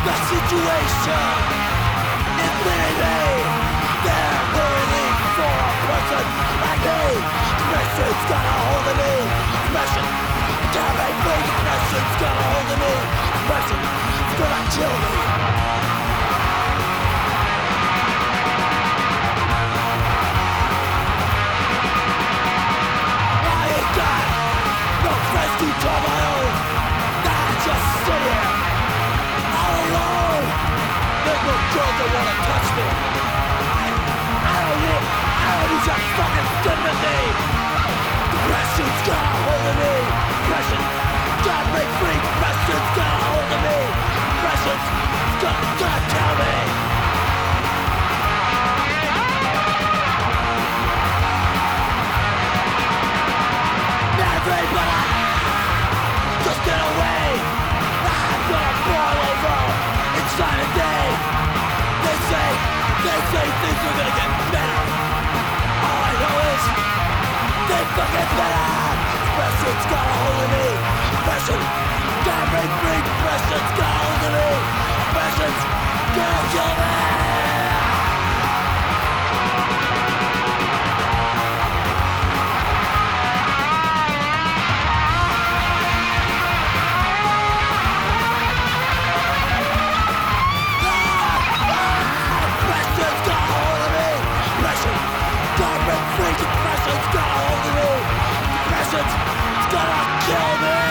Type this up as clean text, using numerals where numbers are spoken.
situation is bleeding me. They're waiting for a person like me. Depression's got a hold of me. Depression can't make me. Depression's got a hold of me. Depression's gonna kill me. I ain't got no friends to call my own. I just sit here all alone. There's no girls that wanna touch me. I don't need your fucking sympathy. Depression's got a hold of me. Depression can't break free. Depression's got a hold of me. Depression's gonna kill me. Everybody, just get away. I'm gonna fall over inside a day. They say things are gonna get better. All I know is they fucking better. Depression's got a hold of me. Depression can't break free. Depression's got a hold of me. Depression's gonna kill me. Depression's got a hold of me. Depression's gonna kill me.